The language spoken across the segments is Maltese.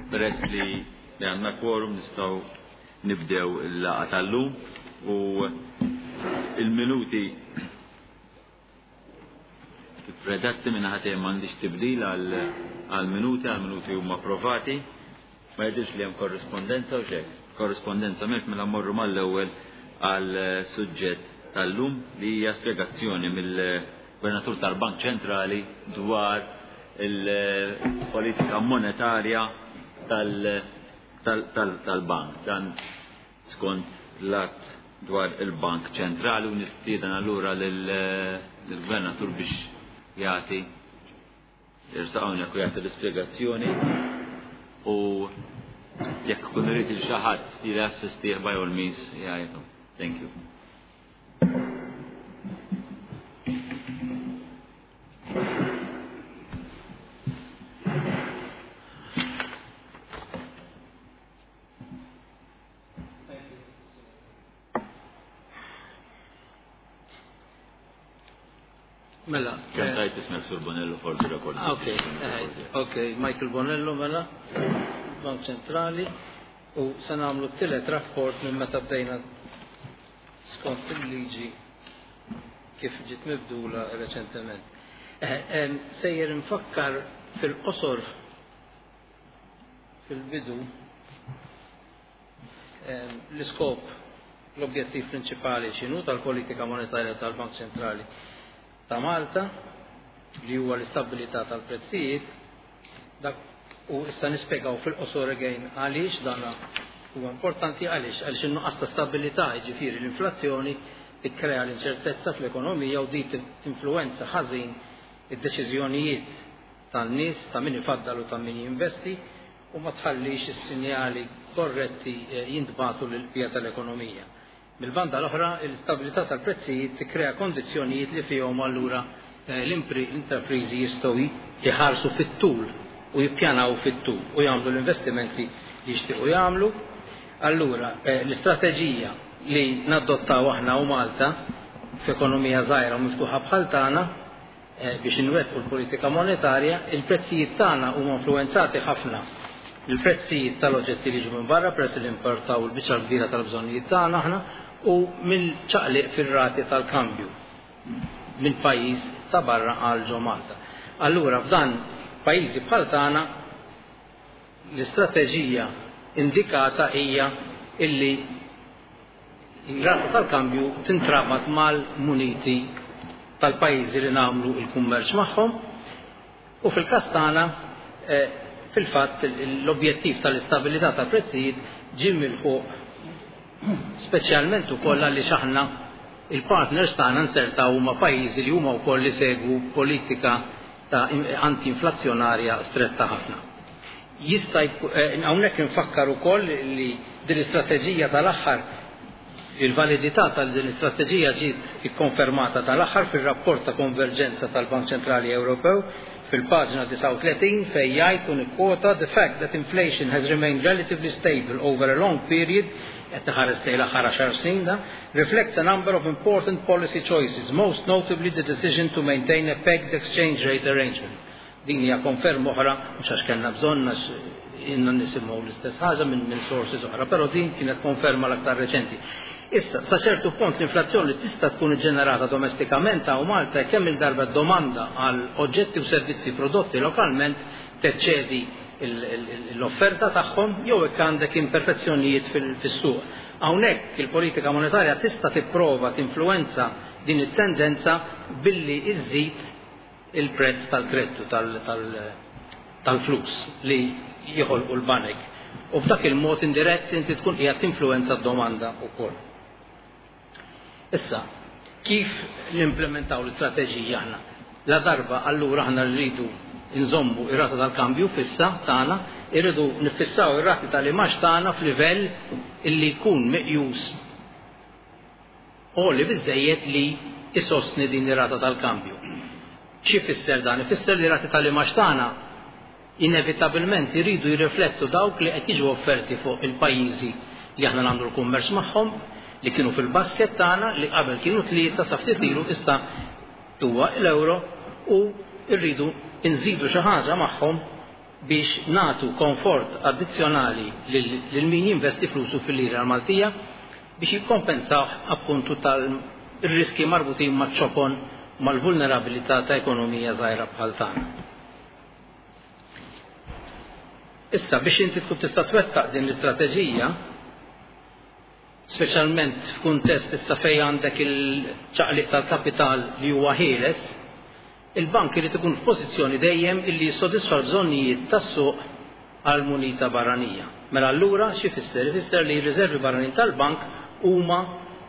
peress li għandna quorum nistgħu nibdew il-laqgħa tal-lum u il-minuti kif redatti minn ħadd m'għandix tibdil għall-minuti huma approvati. Ma jidhirx li hemm korrispondenza u xejn. Korrispondenza mhux mela mmorru mal-ewwel għal suġġett tal-lum li hija spjegazzjoni mill-Gvernatur tal-Bank Ċentrali dwar il-politika monetarja tal-bank. Dan skont l-att dwar il-Bank Ċentrali u nistieden allura lill-Gvernatur biex jagħti jirsaqgħu jekk jagħti l-ispjegazzjoni u jekk kun irid il xi ħadd li jassistih by all means jgħidu. Thank you. Mela. Kemm tajt ismek Sur Bonello for the record. Okay, Michael Bonello mela, Bank Ċentrali, u se nagħmlu t-tielet rapport minn meta bdejna skont il-liġi kif ġiet mibdula reċentement. Sejjer nfakkar fil-qosor fil-bidu l-iskop l-objettiv prinċipali x'inhu tal-politika monetarja tal-Bank Ċentrali ta' Malta li huwa l-istabilità tal-prezzijiet dak u issa nispjegaw fil-qosor again għaliex dan huwa importanti għaliex in-nuqqas ta' stabilità jiġifieri l-inflazzjoni tikkrea l-inċertezza fl-ekonomija u di tinfluwenza ħażin id-deċiżjonijiet tan-nies ta' min ifaddal u ta' min jinvesti u ma tħallix is-sinjali korretti jintbagħtu lill-bqija tal-ekonomija. Mill-banda l-oħra, l-istabilità tal-prezzijiet tikkrea kondizzjonijiet li fihom allura l-intrapriżi jistgħu jħarsu fit-tul u jippjanaw fit-tul u jagħmlu l-investimenti li jixtiequ jagħmlu. Allura l-istrateġija li nadottaw aħna u Malta f'ekonomija żgħira u miftuħa bħal tagħna biex inwettqu l-politika monetarja, il-prezzijiet tagħna huma influwenzati ħafna il-prezzijiet tal-oġġetti li ġu minn barra peress li importaw il-biċċa kbira tal-bżonnijiet tagħna aħna u mill-ċaqliq fir-rati tal-kambju minn pajjiż ta' barra għal ġo Malta. Allura f'dan pajjiżi bħal tagħna l-istrateġija indikata hija illi il-rata tal-kambju tintrabat mal-muniti tal-pajjiżi li nagħmlu l-kummerċ magħhom u fil-każ tagħna fil-fatt l-objettiv tal-istabilità tal-prezzijiet ġie milħuq speċjalment ukoll għaliex aħna il-partners tagħna nsertaw huma pajjiżi li huma wkoll li segwu politika ta' anti-inflazzjonarja stretta ħafna. Jista' hawnhekk infakkar ukoll li din l-istrateġija tal-aħħar il-validità tal din l-istrateġija ġiet ikkonfermata tal-aħħar fir-rapport ta' konverġenza tal-Bank Ċentrali Ewropew fil-paġna 39 fejn jgħid u nikkwota the fact that inflation has remained relatively stable over a long period qed taħares lejn l-aħħar 10 snin reflects a number of important policy choices, most notably the decision to maintain a pegged exchange rate arrangement. Din hija konferma oħra mhux għax kellna bżonn għax inna nisimgħu l-istess ħaġa minn sources oħra, però din kienet konferma l-aktar reċenti. Issa, sa ċertu punt l-inflazzjoni tista' tkun ġenerata domestikament u Malta kemm il-darba domanda għal oġġetti u servizzi prodotti lokalment teċċedi l-offerta tagħhom jew hekk għandek imperfezzjonijiet fis-suq. Hawnhekk il-politika monetarja tista' tipprova tinfluwenza din it-tendenza billi iżżid il-prezz tal-kreddu tal-flus li jieħolqu l-banek. U b'dak il-mod indirett inti tkun qiegħed tinfluwenza d-domanda wkoll. Issa, kif nimplementaw l-istrateġija aħna? La darba allura aħna rridu nżommu ir-rata tal-kambju fissa tagħna, irridu nifissaw ir-rati tal-imax tagħna f'livell illi jkun meqjus li biżejjed li isostni din ir-rata tal-kambju. Xi fisser dan? Ifisser li rati tal-imax tagħna inevitabilment iridu jirriflettu dawk li qed jiġu offerti fuq il-pajjiżi li aħna nagħmlu l-kummerċ magħhom li kienu fil-basket tagħna li qabel kienu 3 sa ftit ilu issa huwa l-euro u rridu nżidu xi ħaġa magħhom biex natu komfort addizzjonali lil min jinvesti flusu fil-lira Maltija biex jikkompensaw appuntu tal-riski marbutin maċ-ċokon mal-vulnerabilità ta' ekonomija żgħira bħal tagħna. Issa biex inti tkun tista' twettaq din l-istrateġija, speċjalment f'kuntest issa fejn għandek il-ċaqliq tal-kapital li huwa ħieles, il-bank irid ikun f'pożizzjoni dejjem illi jissodisfa l-bżonnijiet tas-suq għal munita barranija. Mela allura xi fisser? Ifisser li r-riservi barranin tal-bank huma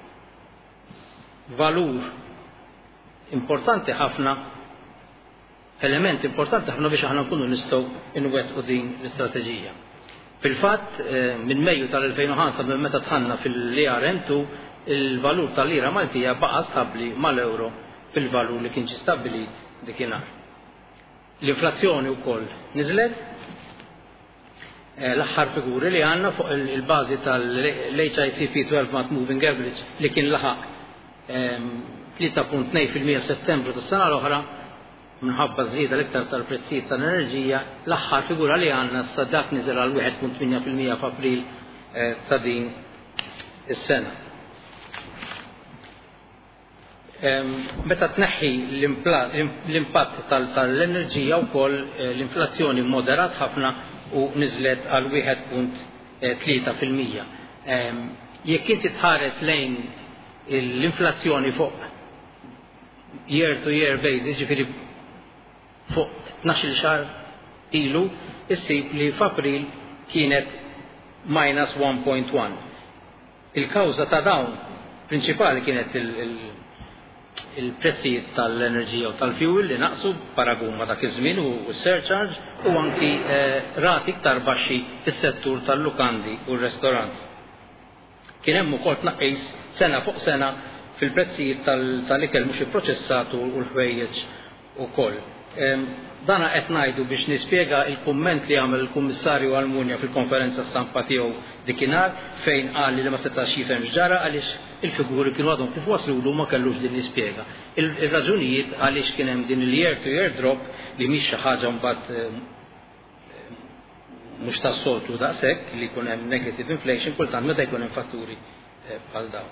valur importanti ħafna, element importanti ħafna biex aħna nkunu nistgħu inwettqu din l-istrateġija. Fil-fatt minn Mejju tal-2005 minn meta tħanna fil-ERM2 il-valur tal-lira Maltija baqa' stabbli mal-euro fil-valur li kien ġie stabbilit dikinhar. L-inflazzjoni wkoll niżlet, l-aħħar figuri li għandna fuq il-bażi tal-HICP 12 month moving average li kien laħaq 3.2% f'Settembru tas-sena l-oħra minħabba żieda l-iktar tal-prezzijiet tal-enerġija, l-aħħar figura li għandna sa dak niżel għal 1.8% f'April ta' din is-sena. Meta tneħħi l-impatt tal-enerġija wkoll l-inflazzjoni moderat ħafna u niżlet għal 1.3%. Jekk inti tħares lejn l-inflazzjoni fuq year to year basis, ġifieri fuq 12 xahar ilu, issib li f'April kienet -1.1. Il-kawża ta' dawn prinċipali kienet il-prezzijiet tal-enerġija u tal-fuel li naqsu paragun ma dak iż-żmien u s-surcharge u anki rati iktar baxxi fis-settur tal-lukandi u r-restorants. Kien hemm ukoll tnaqqis sena fuq sena fil-prezzijiet tal-ikel mhux ipproċessat u l-ħwejjeġ ukoll. Dana qed ngħidu biex nispjega il-kumment li għamel il-Kummissarju Almunja fil-konferenza stampa tiegħu dikinhar fejn qal li ma setax jifhem x'ġara għaliex il-figuri kienu għadhom kif waslu ma kellux din nispjega. Ir-raġunijiet għaliex kien hemm din il-year to year drop li mhix xi ħaġa mbagħad mhux tas-soltu daqshekk li jkun hemm negative inflation kultant meta jkun hemm fatturi bħal dawn.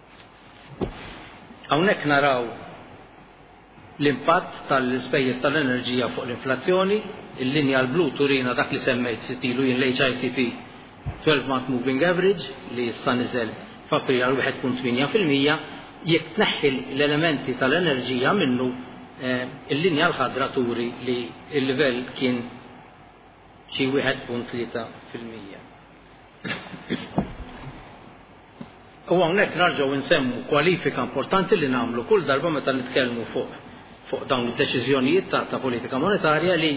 Hawnhekk naraw l-impatt tal-ispejjeż tal-enerġija fuq l-inflazzjoni, il-linja l-blu turina dak li semmejt sitilu jien l-HICP 12 month moving average li issa niżel f'April għal 1.8%, jekk tneħħi l-elementi tal-enerġija minnu il-linja l-ħadra turi li l-livell kien xi 1.3%. U hawnhekk narġgħu nsemmu kwalifika importanti li nagħmlu kull darba meta nitkellmu fuq dawn id-deċiżjonijiet ta' politika monetarja li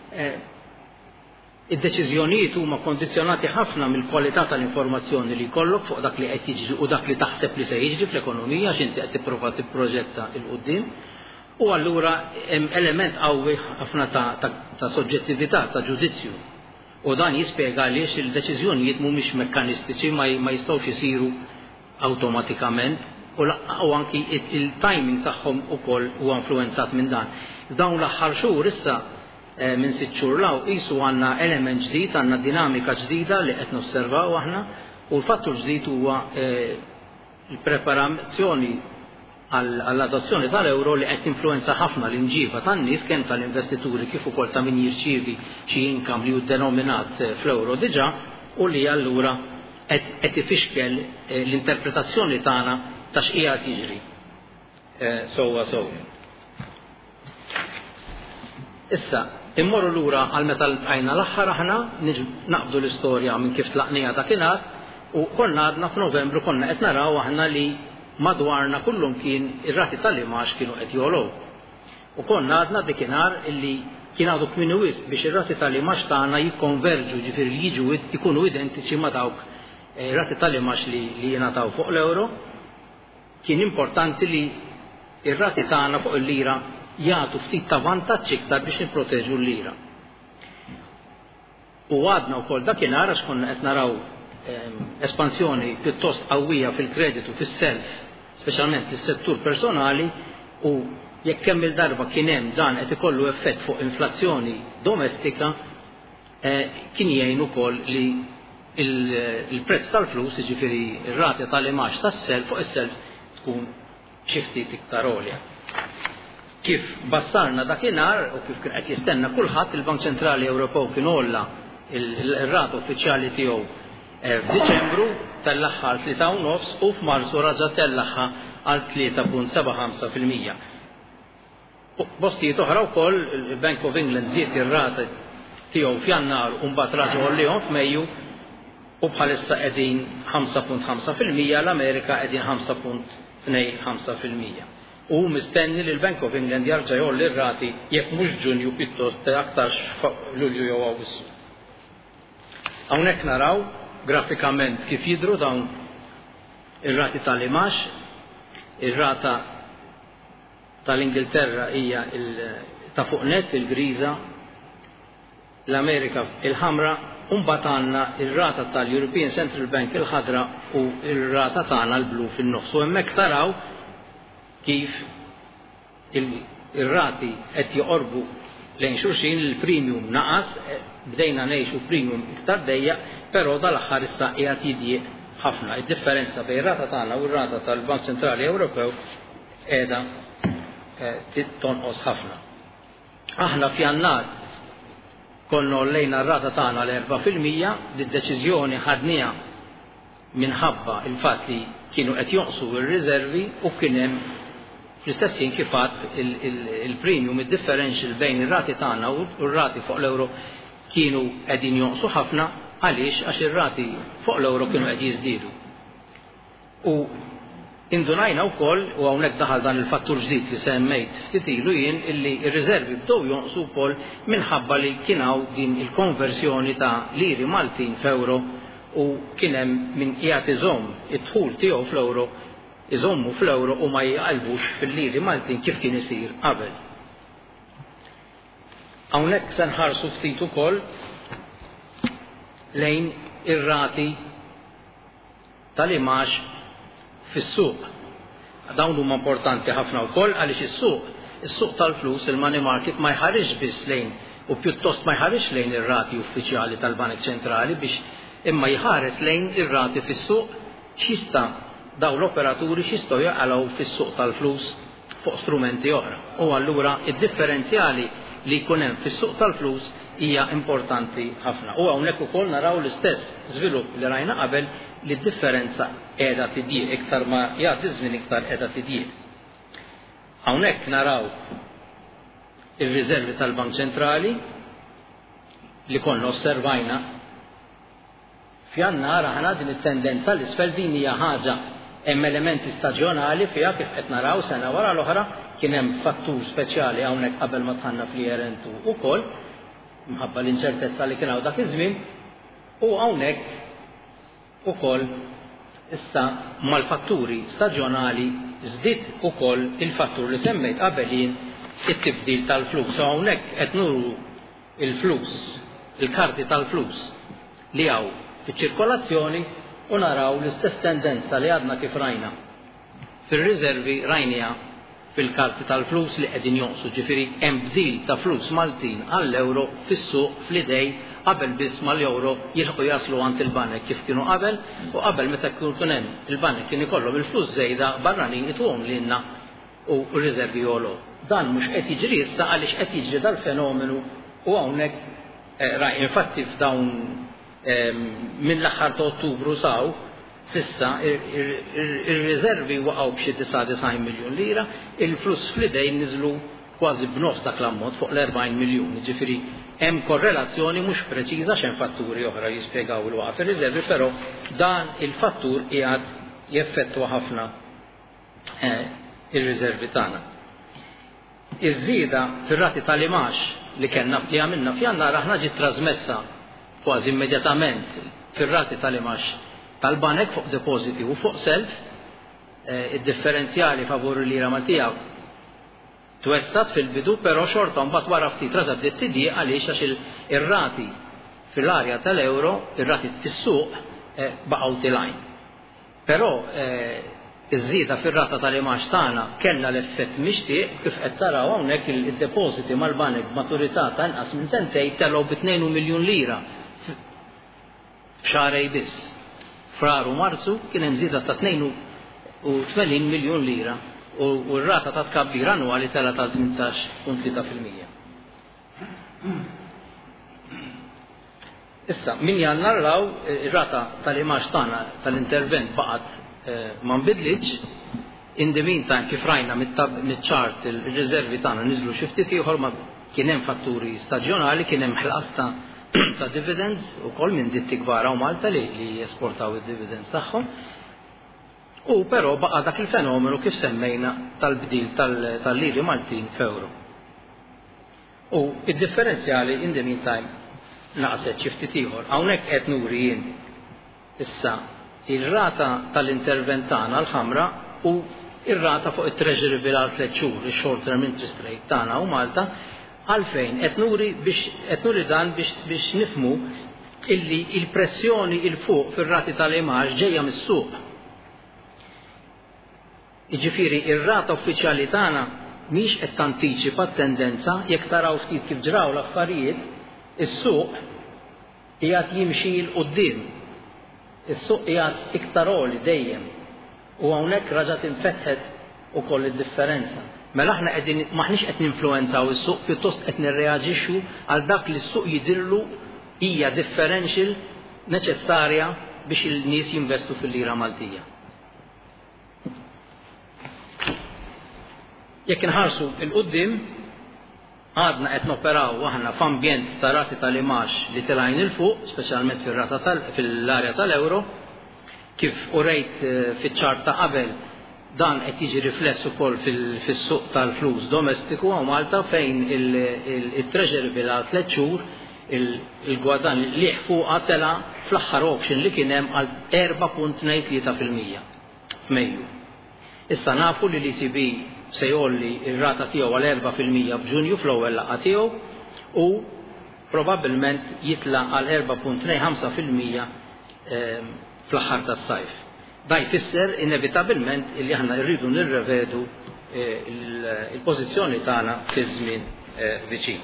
id-deċiżjonijiet huma kondizzjonati ħafna mill-kwalità tal-informazzjoni li jkollok fuq dak li qed jiġri u dak li taħseb li se jiġri fl-ekonomija x'inti qed tipprova tipproġetta il quddiem u allura hemm element qawwi ħafna ta' soġġettività, ta' ġudizzju. U dan jispjega għaliex il-deċiżjonijiet mhumiex mekkanistiċi ma jistgħux isiru awtomatikament u anki il-timing tagħhom ukoll huwa influenzat minn dan. Dawn l-aħħar xhur issa minn 6 xhur law qisu għandna element ġdid, għandna dinamika ġdida li qed nosservaw aħna u l-fattur ġdid huwa il-preparazzjoni għall-adozzjoni tal-euro li qed influenza ħafna l-imġiba tan-nies kemm tal-investituri kif ukoll ta' min jirċievi xi income li hu denominat fl-euro diġà u li allura qed ifixkel l-interpretazzjoni tagħna ta' x'qiegħed jiġri. Issa, immorru lura għal meta l-bqajna l-aħħar aħna naqbdu l-istorja minn kif tlaqnija dakinhar u konna għadna f'Novembru konna qed naraw aħna li madwarna kullum kien ir-rati tal-imax kienu qed jogħlow. U konna għadna dikinhar illi kien għadu kmini wisq biex ir-rati tal-imax tagħna jikkonverġu ġifieri li jiġu jkunu identiċi ma' dawk ir-rati tal-imax li jingħataw fuq l-euro. Kien importanti li ir-rati tagħna fuq il-lira jagħtu ftit ta' vantaġġ iktar biex nipproteġu l-lira. U għadna wkoll dakinhar għax konna qed naraw espansjoni pjuttost qawwija fil-kreditu fis-self, speċjalment fis-settur personali u jekk kemm il-darba kien hemm dan qed ikollu effett fuq inflazzjoni domestika, kien jgħin ukoll li il-prezz tal-flus, jiġifieri ir-rati tal-imax tas-self fuq is-self tkun xi ftit iktar għolja. Kif bassarna dakinhar u kif kien qed jistenna kulħadd, il-Bank Ċentrali Ewropew kien olla il-rata uffiċjali tiegħu f'Diċembru tellaħħa 3.5 u f'Marzu raġa' tellaħħa għal 3.75%. Postijiet oħra wkoll il-Bank of England żied ir-rata tiegħu f'Jannar u mbagħad raġa' għollihom f'Mejju u bħalissa qegħdin 5.5%, l-Amerika qegħdin 5.25%. U mistenni li l-Bank of England jarġa' jolli r-rati jekk mhux Ġunju pjuttost aktar Lulju jew Awwissu. Hawnhekk naraw grafikament kif jidhru dawn ir-rati tal-imax, ir-rata tal-Ingilterra hija ta' fuq net il-griża, l-Amerika il-ħamra, u mbagħad għandna ir-rata tal-European Central Bank il-ħadra u r-rata tagħna l-blu fin-nofs. U hemmhekk taraw kif ir-rati qed joqorbu lejn xulxin, il-premium naqas, bdejna ngħixu premium iktar dejjaq, però dal-aħħar issa qiegħed jidjieq ħafna. Id-differenza bejn ir-rata tagħna u r-rata tal-Bank Ċentrali Ewropew qiegħda tonqos ħafna. Aħna f'Jannar konna ollejna r-rata tagħna l-4%, d-deċiżjoni ħadniha minħabba il-fatt li kienu qed jonqsu r-riservi u kien hemm fl-istess ħin kif għadd il-premium, id-differential bejn ir-rati tagħna u r-rati fuq l-euro kienu qegħdin jonqsu ħafna. Għaliex? Għax ir-rati fuq l-euro kienu qed jiżdiedu. U indunajna wkoll, u hawnhekk daħal dan il-fattur ġdid li semmejt ftit ilu jien, illi r-riservi bdew jonqsu wkoll minħabba li kien hawn din il-konversjoni ta' liri Maltin f'euro u kien hemm min qiegħed iżomm id-dħul tiegħu fl-euro iżommu fl-euro u ma jqalbux fil-liri Maltin kif kien isir qabel. Hawnhekk se nħarsu ftit ukoll lejn ir-rati tal-imax fis-suq. Dawn huma importanti ħafna wkoll għaliex is-suq tal-flus, il-money market, ma jħarix biss lejn u pjuttost ma jħarix lejn ir-rati uffiċjali tal-Banek Ċentrali biex imma jħares lejn ir-rati fis-suq x'jista' dawn l-operaturi x'jistgħu jaqalgħu fis-suq tal-flus fuq strumenti oħra. U allura id-differenzjali li jkun hemm fis-suq tal-flus hija importanti ħafna. U hawnhekk ukoll naraw l-istess żvilupp li rajna qabel li d-differenza qiegħda tidjieq iktar ma jagħti żmien iktar qiegħda tidjieq. Hawnhekk naraw ir-riservi tal-Bank Ċentrali li konna osservajna f'Jannar aħna din it-tendenza l-isfel din hija ħaġa hemm elementi staġjonali fiha kif qed naraw sena wara l-oħra kien hemm fattur speċjali hawnhekk qabel ma tħanna fl-IRN2 ukoll minħabba l-inċertezza li kien hawn dak iż-żmien u hawnhekk ukoll issa mal-fatturi staġjonali żdied ukoll il-fattur li semmejt qabel it-tibdil tal-flus. Hawnhekk qed nuru il-flus, il-karti tal-flus li hawn fiċ-ċirkolazzjoni u naraw l-istess tendenza li għadna kif rajna fir-riservi rajnija fil-karti tal-flus li qegħdin jonqsu, ġifieri hemm bdil ta' flus Maltin għall-euro fis-suq fl-idej qabel biss mal-euro jilħqu jaslu għand il-banek kif kienu qabel u qabel meta kien hemm il-banek kien ikollhom il-flus żejda barranin ituhom lilna u r-riservi jogħlu. Dan mhux qed jiġri issa għaliex qed jiġri dal-fenomenu u hawnhekk infatti f'dawn minn l-aħħar ta' Ottubru saw sissa ir-riservi waqgħu b'xi 99 miljun lira, il-flus fl-idej niżlu kważi b'nofs dak l-ammont fuq l-40 miljun. Ġifieri hemm korrelazzjoni mhux preċiża x'hemm fatturi oħra jispjegaw il-waqgħa fir-riservi, però dan il-fattur qiegħed jeffettwa ħafna ir-riservi tagħna. Iż-żieda fir-rati tal-imax li kellna li għamilna f'Jannar aħna ġiet trasmessa kważi immedjatament fir-rati tal-imax tal-banek fuq depositi u fuq self, id-differenzjali favur l-lira Maltija twessat fil-bidu, però xorta mbagħad wara ftit raġa' bdiet tidjieq għaliex għax ir-rati fil-arja tal-euro, ir-rati fis-suq baqgħu tilgħin. Però iż-żieda fir-rata tal-imax tagħna kellha l-effett mixtieq kif qed taraw hawnhekk id-depożiti mal-banek b'maturità ta' inqas minn sentejn telgħu b'2 miljun lira f'xahrej biss. Frar u Marzu kien hemm żieda ta' 82 miljun lira u r-rata ta' tkabbir annwali tela ta' 18.3%. Issa, min jannar raw ir-rata tal-imax tagħna tal-intervent baqgħet ma nbidlitx, in the meantime kif rajna mit-ċart il-riservi tagħna niżlu xi ftit ieħor ma kien hemm fatturi staġjonali, kien hemm ħlas ta' dividends ukoll minn ditti kbar u Malta li jesportaw id-dividends tagħhom. U però baqa' dak il-fenomenu kif semmejna tal-bdil tal-liri Maltin f'euro. U id-differenzjali in the meantime naqset xi ftit ieħor. Hawnhekk qed nuri jien issa ir-rata tal-intervent tagħna l-ħamra u ir-rata fuq it-treasury bill għal 3 xhur, ix-short term interest rate tagħna u Malta għalfejn qed nuri dan biex nifhmu illi il-pressjoni il fuq fir-rati tal-imax ġejja mis-suq. Jiġifieri ir-rata uffiċjali tagħna mhix qed tantiċipa t-tendenza jekk taraw ftit kif ġraw l-affarijiet, is-suq qiegħed jimxi l quddiem. Is-suq qiegħed iktar għoli dejjem u hawnhekk raġa' tinfetħet ukoll id-differenza. Mela aħna qegħdin maħniex qed ninfluwenzaw is-suq, pjuttost qed nirreaġixxu għal dak li s-suq jidhirlu hija differential neċessarja biex il-nies jinvestu fil-lira Maltija. Jekk inħarsu il-qudiem għadna qed noperaw aħna f'ambjent ta' rati tal-imax li tilgħin il fuq, speċjalment fil-arja tal-euro, kif urejt fiċ-ċart ta' qabel dan qed jiġi rifless ukoll fis-suq tal-flus domestiku u Malta fejn il-treasury bill għal 3 xhur il-gwadan li fuqha tela fl-aħħar auction li kien hemm għal 4.3% f'Mejju. Issa nafu li l-ECB se jolli ir-rata tiegħu għal 4% f'Ġunju fl-ewwel laqgħa tiegħu u probabbilment jitla għal 4.25% fl-aħħar tas-sajf. Da jfisser inevitabilment illi aħna rridu nirrevedu il-pożizzjoni tagħna fi żmien viċin.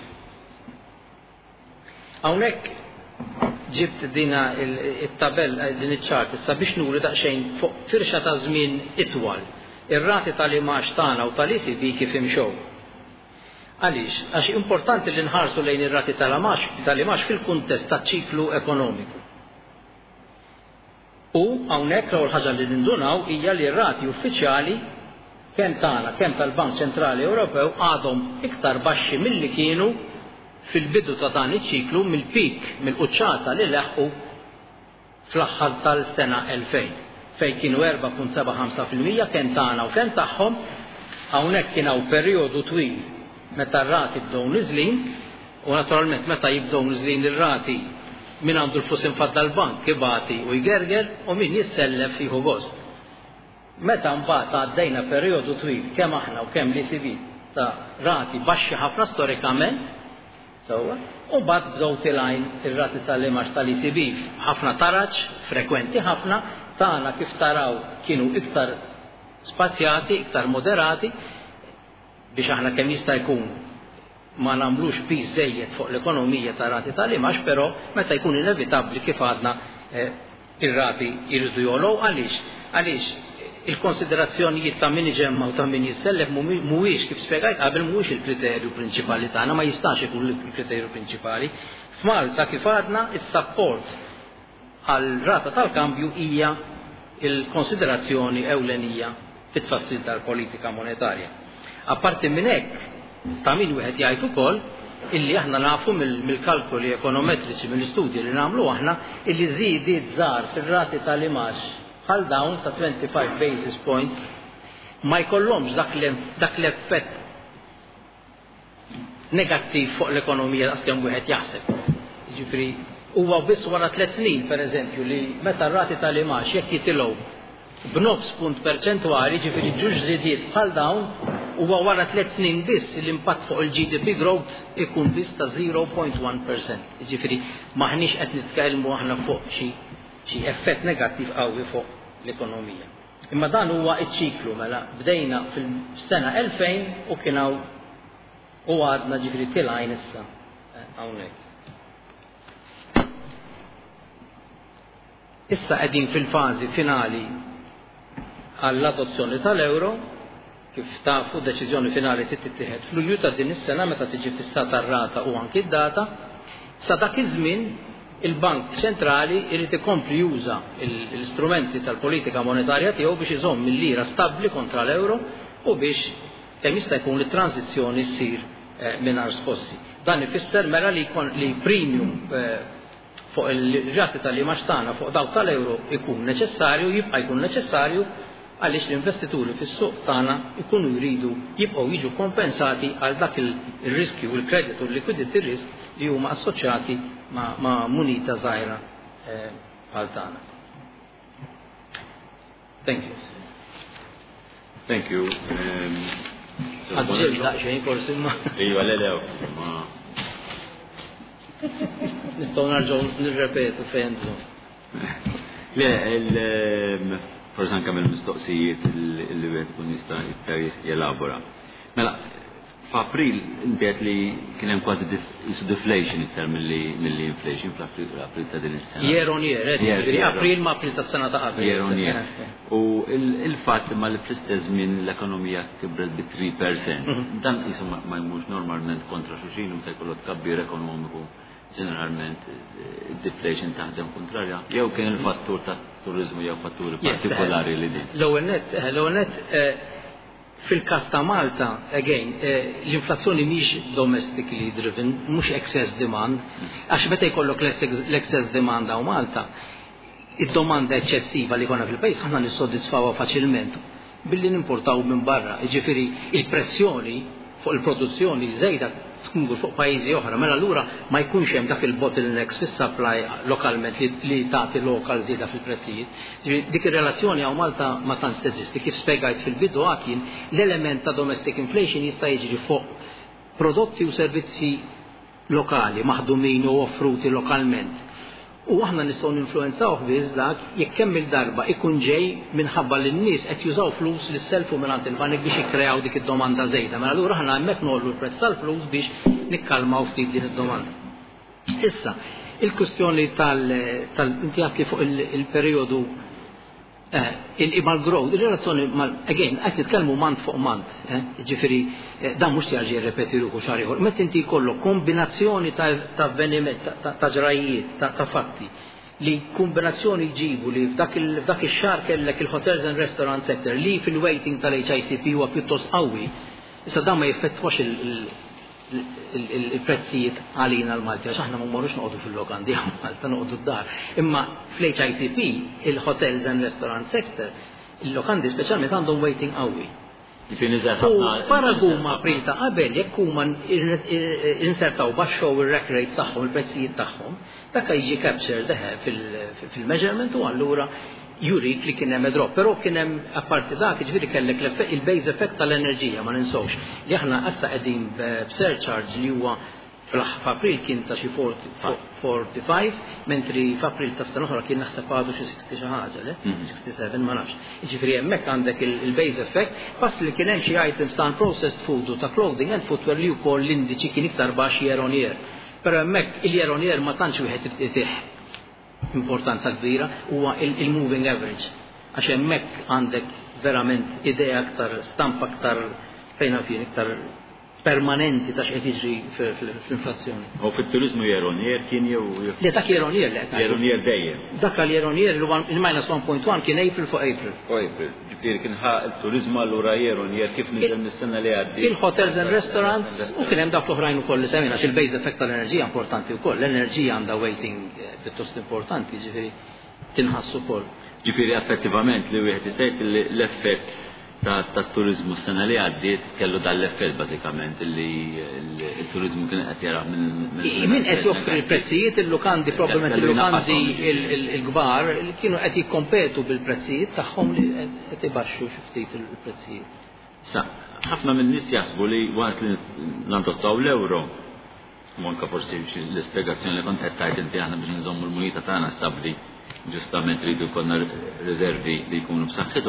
Hawnhekk ġibt dina it-tabella din iċ-ċart issa biex nuri daqsxejn fuq firxa ta' żmien itwal ir-rati tal-imax tagħna u tal-ECB kif imxew. Għaliex? Għax importanti li nħarsu lejn ir-rati tal-imax fil-kuntest taċ-ċiklu ekonomiku. U hawnhekk l-ewwel ħaġa li nindunaw hija li r-rati uffiċjali kemm tagħna kemm tal-Bank Ċentrali Ewropew għadhom iktar baxxi milli kienu fil-bidu ta' dan iċ-ċiklu mill-pik mill-quċċata li leħqu fl-aħħar tal-sena 2000 fejn kienu 4.75% kemm tagħna u kemm tagħhom. Hawnhekk kien hawn perjodu twil meta r-rati bdew niżlin u naturalment meta jibdew niżlin ir-rati min għandu l-flus infaddal bank ibati u jgerger u min jissellef jieħu gost. Meta mbagħad għaddejna perjodu twil kemm aħna u kemm l-ECB ta' rati baxxi ħafna storikament sewwa u mbagħad bdew tilgħin ir-rati tal-imax tal-ECB ħafna taraġġ frekwenti ħafna tagħna kif taraw kienu iktar spazjati, iktar moderati biex aħna kemm jista' jkun ma nagħmlux piż żejjed fuq l-ekonomija ta' rati tal-imax, però meta jkun inevitabbli kif għadna ir-rati jridu jolgħu għaliex il-konsiderazzjonijiet ta' min iġemma u ta' min jissellef mhuwiex kif spjegajt qabel mhuwiex il-kriterju prinċipali tagħna, ma jistax ikun il-kriterju prinċipali. F'Malta kif għadna is-support għal rata tal-kambju hija il-konsiderazzjoni ewlenija fit-tfassil tal-politika monetarja. Apparti minn hekk ta' min wieħed jgħid ukoll illi aħna nafu mill-kalkoli ekonometriċi mill-istudji li nagħmlu aħna illi żiediet żgħar fir-rati tal-imax bħal dawn ta' 25 basis points ma jkollhomx dak l-effett negattiv fuq l-ekonomija daqskemm wieħed jaħseb. Jiġifieri huwa biss wara 3 snin pereżempju li meta r-rati tal-imax jekk jitilgħu b'nofs punt perċentwali ġifieri ġuġ żiediet bħal dawn huwa wara 3 snin biss l-impatt fuq il-GDP growth ikun biss ta' 0.1%. Jiġifieri maħniex qed nitkellmu aħna fuq xi effett negattiv qawwi fuq l-ekonomija. Imma dan huwa iċ-ċiklu mela bdejna fil-sena 2000 u kienaw u għadna ġifri tilgħin issa hawnhekk. Issa qegħdin fil-fażi finali għall-adozzjoni tal-euro, kif tafu deċiżjoni finali tittieħed fl-Lulju ta' din is-sena meta tiġi fissata r-rata u anki d-data. Sa dak iż-żmien il-Bank Ċentrali jrid ikompli juża l-istrumenti tal-politika monetarja tiegħu biex iżomm il-lira stabbli kontra l-euro u biex kemm jista' jkun li tranzizzjoni ssir mingħajr skossi. Dan ifisser mela li premium fuq il-rati tal-limax tagħna fuq dawk tal-euro ikun neċessarju, jibqa' jkun neċessarju għaliex l-investituri fis-suq tagħna jkunu jridu jibqgħu jiġu kompensati għal dak il-riskju u l-kreditu u l-liquidity risk li huma assoċjati ma' munita żgħira bħal tagħna. Thank you. Thank you. Għadġil daqsxejn forsi ma. Iva lew. Nistgħu narġgħu nirrepetu fejn żomm. Le, forsi anke mill-mistoqsijiet li wieħed kun jista' jelabora. Mela, f'April intiet li kien hemm kważi deflation iktar milli inflation fl-April ta' din is-sena. Year on year, April ma' April tas-sena ta' qabel. Year on year. U il-fatt ma li fl-istess żmien l-ekonomija kibret bi 3%. Dan qisu ma jmurx normalment kontra xulxin meta jkollok tkabbir ekonomiku ġeneralment deflation taħdem kontrarja. Jew kien il-fattur ta' turizmu jew fatturi partikolari li din. L-ewwel net fil-każ ta' Malta, again, l-inflazzjoni mhix domestically driven, mhux excess demand, għax meta jkollok l-excess demand hawn Malta, id-domanda eċċessiva li konna fil-pajjiż aħna nissodisfawha faċilment billi nimportaw minn barra. Jiġifieri il-pressjoni fuq il-produzzjoni żejda tkun fuq pajjiżi oħra, mela allura ma jkunx hemm dak il-bottlenecks fis-supply lokalment li tagħti lokal żieda fil-prezzijiet. Dik ir-relazzjoni hawn Malta ma tantx teżisti. Kif spjegajt fil-bidu kien l-element ta' domestic inflation jista' jiġri fuq prodotti u servizzi lokali maħdumin u offruti lokalment. U aħna nistgħu ninfluwenzaw biss dak jekk kemm il-darba ikun ġej minħabba li n-nies qed jużaw flus li sselfu mingħand il-banek biex jikkreaw dik id-domanda żejda. Mela allura aħna hemmhekk noħollu l-prezz tal-flus biex nikkalmaw ftit din id-domanda. Issa, il-kwestjoni inti għafki fuq il-perjodu mal-growth, il-relazzjoni again, qed nitkellmu mant fuq mant, ġifieri dan mhux jarġi jirrepeti ruħu xahar ieħor. Meta inti jkollok kombinazzjoni ta' avveniment, ta' ġrajiet, ta' fatti li kombinazzjoni jġibu li f'dak ix-xahar kellek il-hotels and restaurant sector li fil-waiting tal-HICP huwa pjuttost qawwi, issa dan ma jiffettwax il-prezzijiet għalina l-Malti, għax aħna ma mmorrux noqogħdu fil-lokandi għal Malta noqogħdu d-dar. Imma fl-HICP, il-hotels and restaurant sector, il-lokandi speċjalment għandhom waiting qawwi. U paraguma April ta' qabel jekk huma insertaw baxxew ir-rack rate tagħhom, il-prezzijiet tagħhom, dak jiġi captured fil-measurement u allura jurik li kien hemm drop, però kien hemm apparti dak jiġifieri kellek il-base effect tal-enerġija ma ninsawx li aħna issa qegħdin b'surcharge li huwa f'April kien ta' xi 45, mentri f'April tas-sena oħra kien naħseb għadu xi 60 xi ħaġa, 67 ma nafx. Jiġifieri hemmhekk għandek il-base effect, pass li kien hemm xi items ta' processed food u ta' clothing and footwear li wkoll l-indiċi kien iktar baxx year on year. Però hemmhekk il-year on year ma tantx wieħed itih importanza kbira huwa il-moving average. Għax hemmhekk għandek verament idea aktar stampa aktar fejna fien iktar permanenti ta' x'qed jiġri fl-inflazzjoni. U fit-turizmu year on year kien jew li dak year on year li qed year on year dejjem. Dak year on year il-minus 1.1 kien April fuq April. Ġifieri kien il-turizmu allura year on year kif niżel mis-sena li għaddi. Il-hotels and restaurants u kien hemm dak l-oħrajn ukoll li semmina il-base effect tal-enerġija importanti wkoll. L-enerġija għandha weighting pjuttost importanti, ġifieri tinħassu wkoll. Ġifieri effettivament li wieħed jisejt l-effett ta' turizmu s-sena li għaddiet kellu dal-effett bażikament li il-turizmu kien qed jara min qed joffri l-prezzijiet il-lukandi probablement il-lukandi il-kbar kienu qed jikkompetu bil-prezzijiet tagħhom li qed ibaxxu xi ftit il-prezzijiet. Sa ħafna minn nies jaħsbu li waqt li nadottaw l-euro anke forsi l-ispjegazzjoni li kont qed tgħid inti aħna biex nżommu l-munita tagħna stabbli ġustament rridu jkollna riservi li jkunu b'saħħithom.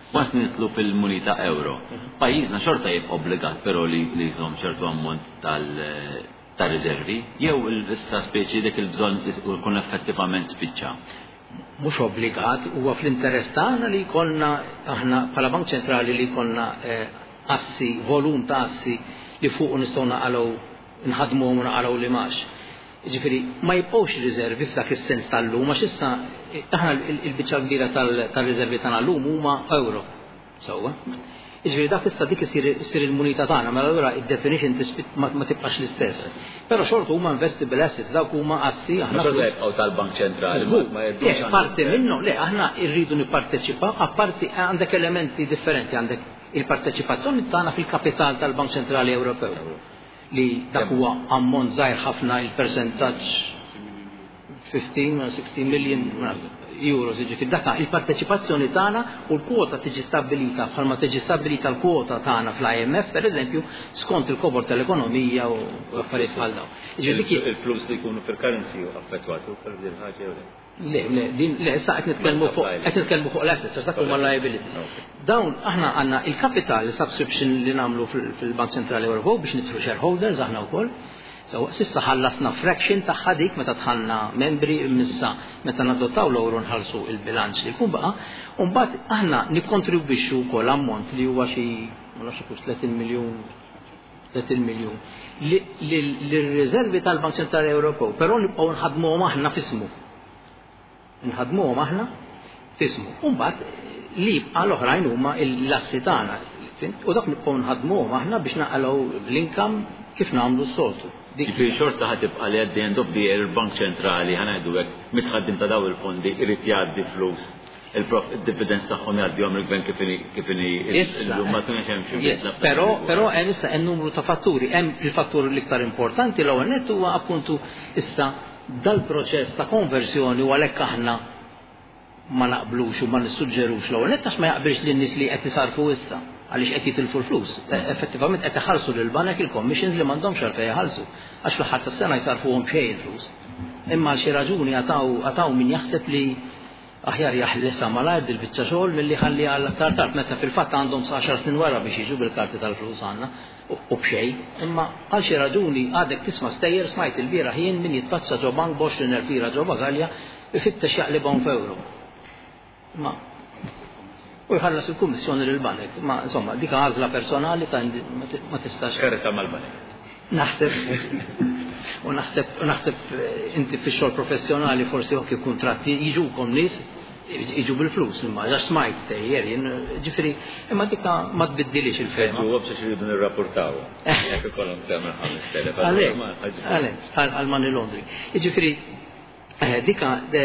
Once nitlu fil-munita euro, pajjiżna xorta jibqa' obbligat però li jżomm ċertu ammont tal-riservi, jew issa speċi dik il-bżonn jkun effettivament spiċċa. Mhux obbligat, huwa fl-interess tagħna li jkollna aħna bħala Bank Ċentrali li jkollna assi, volum ta' assi li fuq nistgħu naqalgħu nħadmuhom u naqalgħu li max. Ġifieri ma jibqgħux riservi f'dak is-sens tal-lum għax issa aħna il-biċċa kbira tal-riservi tagħna llum huma euro. Sewwa. Ġifieri dak issa dik isir il-munita tagħna, mela allura id-definition ma tibqax l-istess. Però xorta huma investable assets, dawk huma assi aħna jibqgħu tal-Bank Ċentrali ma jirdux. Parti minnhom le aħna rridu nipparteċipaw, apparti għandek elementi differenti, għandek il-parteċipazzjoni tagħna fil-kapital tal-Bank Ċentrali Ewropew li dak huwa ammont żgħir ħafna il-persentaġġ 15 or 16 million euros, jiġifieri dak il-parteċipazzjoni tagħna u l-kwota tiġi stabbilita bħalma tiġi stabbilita l-kwota tagħna fl-IMF pereżempju skont il-kobor tal-ekonomija u affarijiet bħal dawn. Il-flus li jkunu fil-currency affettwatu b'din ħaġa jew le? Le, issa qed nitkellmu fuq l-assets, dak huma liabilities. Dawn aħna għandna il-kapital, il-subscription li nagħmlu fil-Bank Ċentrali Ewropew biex nidħlu shareholders aħna wkoll. Sissa ħallasna fraction tagħha dik meta tħallna membri imissa meta nadottaw l-euro nħallsu il-bilanċ li jkun baqa' u mbagħad aħna nikkontribwixxu wkoll ammont li huwa xi ma nafx 30 miljun lir-riservi tal-Bank Ċentrali Ewropew, però nibqgħu nħadmuhom aħna f'ismu. Nħadmuhom aħna f'ismu. U mbagħad li jibqa' l-oħrajn huma l-assi tagħna. U dak nibqgħu nħadmuhom aħna biex naqalgħu l-income kif nagħmlu s-soltu. Ġifieri xorta ħatibqa' li at the end of the year il-Bank Ċentrali ħanajdu hekk mitħaddim ta' daw il-fondi irid jgħaddi flus il-dividends tagħhom jgħaddihom il-gvern kif inhi illum ma kienx hemm xi. Però hemm issa hemm numru ta' fatturi, hemm il-fattur l-iktar importanti l-ewwel nett huwa appuntu issa dal-proċess ta' konversjoni u għalhekk aħna ma naqblux u ma nissuġġerux l-ewwel nett għax ma jaqbilx lin-nies li qed isarfu issa għaliex qed jitilfu l-flus. Effettivament qed iħallsu lill-banek il-commissions li m'għandhomx għalfejn jħallsu għax fl-aħħar tas-sena jsarfuhom xejn il-flus. Imma xi raġuni għataw min jaħseb li aħjar jaħlesa malajr il-biċċa xogħol milli ħalli għal aktar tard meta fil-fatt għandhom 10 snin wara biex jiġu bil-karti tal-flus għandna u b'xejn. Imma għal xi raġuni għadek tisma' stejjer smajt il-bieraħ jien min jitfaċċa ġo bank b'20,000 lira ġo bagalja ifittex jaqlibhom f'euro. U jħallas il-kummissjoni lill-banek. Ma insomma, dik għażla personali ta' ma tistax. Xereta mal-banek. Naħseb inti fix-xogħol professjonali forsi anke kuntratti jiġukom nies jiġu bil-flus imma għax smajt tejjer ġifieri imma dik ma tbiddilix il-ferma. Ġu biex iridu nirrapportaw. Jekk ikollhom tagħmel 5,000 għal money laundering. Jiġifieri dika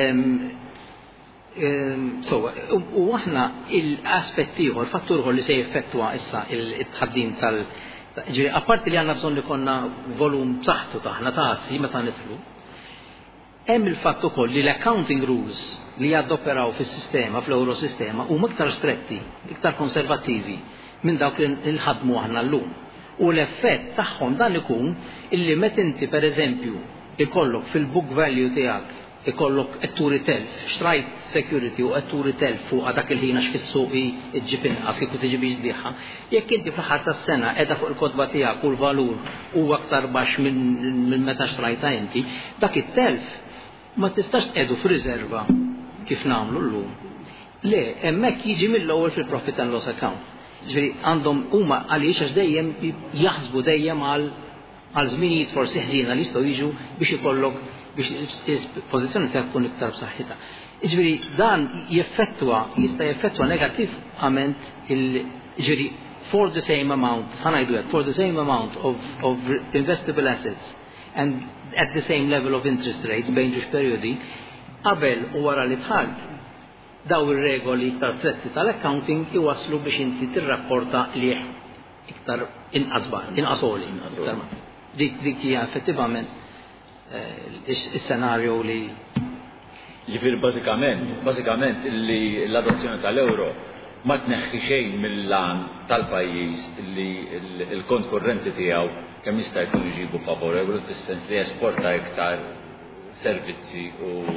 u aħna il-aspett ieħor, fattur ieħor li se jeffettwa issa il-tħaddim ġifieri apparti li għandna bżonn li konna volum b'saħħtu taħna ta' assi meta nidħlu, hemm il-fatt ukoll li l-accounting rules li jaddoperaw fis-sistema fl-Eurosistema huma iktar stretti, iktar konservattivi minn dawk li nħadmu aħna llum. U l-effett tagħhom dan ikun illi meta inti pereżempju ikollok fil-book value tiegħek ikollok etturi telf, xtrajt security u etturi telf fuq dak il-ħina x'fis-suqi iġġib inqas kif tiġi biex diħħa. Jekk inti fl-aħħar tas-sena qiegħda fuq il-kotba tiegħek u l-valur huwa aktar baxx minn meta xtrajta inti, dak it-telf ma tistax tqedu f'riserva kif nagħmlu llum. Le, hemmhekk jiġi mill-ewwel fil-profit and loss account. Ġifieri għandhom huma għaliex għax dejjem jaħsbu dejjem għal żminijiet forsi ħżiena li jistgħu jiġu biex ikollok biex il-pożizzjoni tiegħek tkun iktar b'saħħitha. Jiġifieri dan jista' jeffettwa negattivament ġifieri for the same amount of investable assets and at the same level of interest rates bejn ġiex perjodi qabel u wara li tħallt daw ir-regoli iktar stretti tal-accounting iwasslu biex inti tirrapporta liħ iktar inqasoli. Dik hija effettivament is-senarju li ġifieri bażikament li l-adozzjoni tal-euro ma tneħħi xejn mill-lan tal-pajjiż li l-kont korrenti tiegħu kemm jista' jkun iġibu favorevoli fis-sens li esporta iktar servizzi u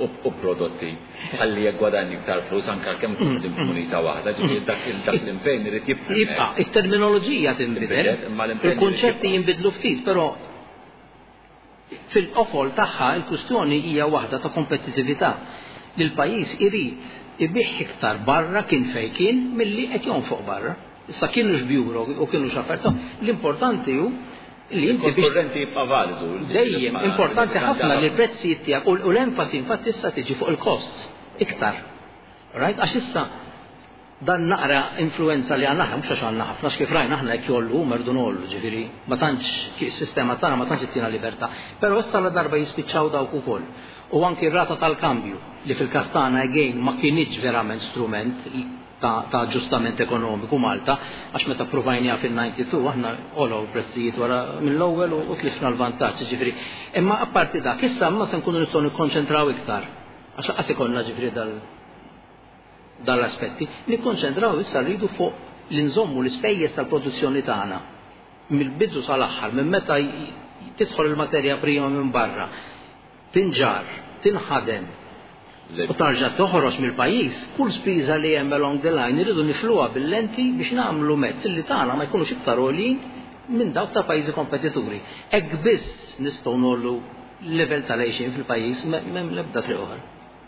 u prodotti ħalli jgwadanji iktar flus anke kemm tkun komunità waħda, ġifieri dak l-impegn irid jibqa' it-terminoloġija tinbidel, il-kunċetti jinbidlu ftit, però fil-qofol tagħha l-kwistjoni hija waħda ta' kompetittività li l-pajjiż irid ibih iktar barra kien fejn kien milli qed jonfoq barra. Issa kienu x'bjuro u kienu x'afferta, l-importanti hu li inti konkurrenti jibqa' validu. Dejjem importanti ħafna li l-prezzijiet tiegħek u l-enfasi infatti issa tiġi fuq il-cost iktar. Right? Għax issa dan naqra influenza li għandna mhux għax għandna ħafna x'kif rajna aħna jekk jollu merdu nollu, ġifieri ma tantx is-sistema tagħna ma tantx ittina libertà. Però issa la darba jispiċċaw dawk ukoll. U anki r-rata tal-kambju li fil-kastana again ma kienx verament strument ta' ġustament ekonomiku Malta, għax meta provajnija fil-92 aħna olow prezzijiet wara mill-ewwel u tlifna l-vantaġġ, ġifieri. Imma apparti dak, issa ma se nkunu nistgħu nikkonċentraw iktar. Għax qas ikollna ġifieri dal-aspetti, nikkonċentraw issa rridu fuq li nżommu l-ispejjeż tal-produzzjoni tagħna. Mill-bidu sal-aħħar, minn meta tidħol il-materja prima minn barra, tinġar, tinħadem, u tarġa' toħroġ mill-pajjiż, kull spiża li hemm along the line irridu nifluha bil-lenti biex nagħmlu mezz li tagħna ma jkunux iktar għolin minn dawk ta' pajjiżi kompetituri. Hekk biss nistgħu nollu level tal-għejxin fil-pajjiż m'hemm l-ebda triq oħra.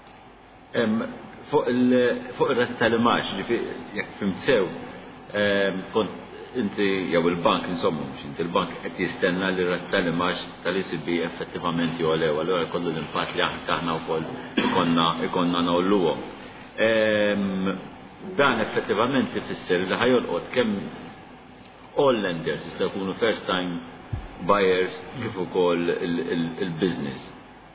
Fuq ir-rata tal-imax li jekk fimt sew, kont inti jew il-bank insomma mhux inti il-bank qed jistenna li r-rata tal-imax tal-ECB effettivament jolew, allura jkollu l-impatt li aħna wkoll ikonna nolluhom. Dan effettivament ifisser li ħajolqod kemm all lenders jistgħu jkunu first time buyers kif ukoll il-business.